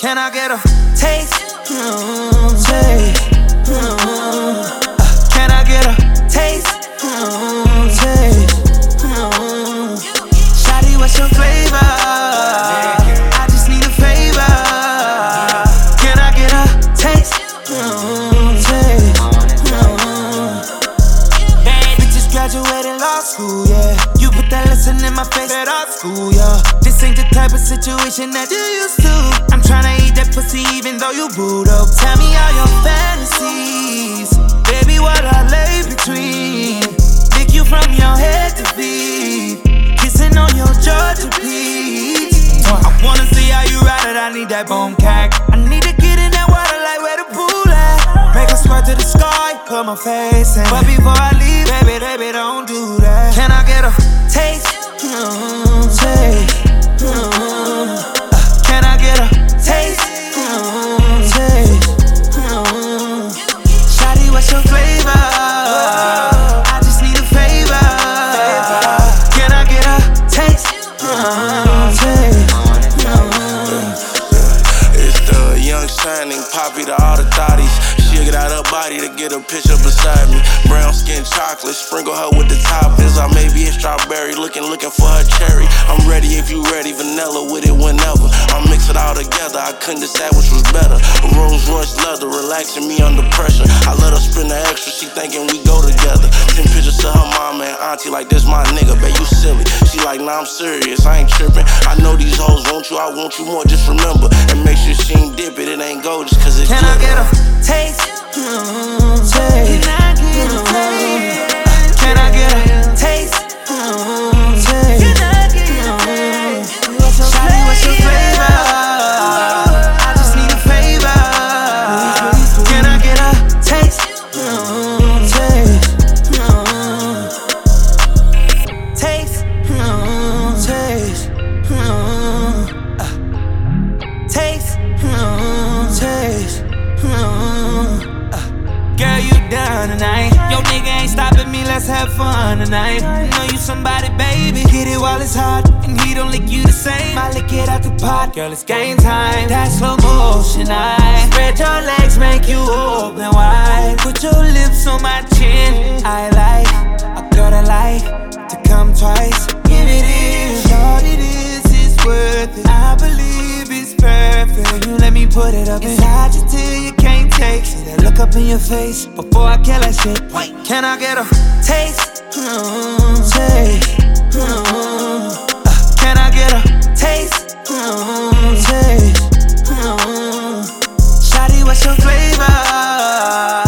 Can I get a taste? Taste. Can I get a taste? Taste. Shawty, what's your flavor? I just need a favor. Can I get a taste? Taste. Bad bitches graduated law school, yeah. You put that lesson in my face at art school, yeah. This ain't the type of situation that you used to. I'm tryna eat that pussy even though you booed up. Tell me all your fantasies, baby, what I lay between. Lick you from your head to feet, kissing on your Georgia peach. I wanna see how you ride it, I need that bone cack. I need to get in that water like where the pool at. Make her squirt to the sky, put my face in. But before I leave, baby, don't do that. Can I get a taste? Taste. Can I get a taste? Taste. Shawty, what's your flavor? I just need a favor. Can I get a taste? Taste. It's the young shining poppy to all the thotties. She'll get out her body to get a picture beside me. Brown skin chocolate, sprinkle her with the toppings. I may be a strawberry, looking for her cherry. I'm ready if you ready, vanilla with it whenever. I mix it all together, I couldn't decide which was better. Rolls Royce leather, relaxing me under pressure. I let her spend the extra, she thinking we go together. Send pictures to her mama and auntie like this my nigga, babe, you silly. She like, nah, I'm serious, I ain't tripping. I know these hoes want you, I want you more, just remember. And make sure she ain't dip it ain't gold just cause it's Can I get a taste? Taste. Can I get a taste? Can I get a taste? Taste. Shawty, what's your flavor? I just need a favor. Can I get a taste? Taste. Taste. Taste. Taste. Girl, you down tonight. Yo, nigga ain't stopping me, let's have fun tonight. Know you somebody, baby. Get it while it's hot, and he don't lick you the same. I lick it out the pot, girl, it's game time. That slow motion, I spread your legs, make you open wide. Put your lips on my chin. I like a girl that like to come twice. Give it in, shorty, this is worth it. I believe it's perfect. You let me put it up inside you till you can't take. See that look up in your face before I kill that shit. Wait, can I get a taste? Taste. Can I get a taste? Taste. Shawty, what's your flavor?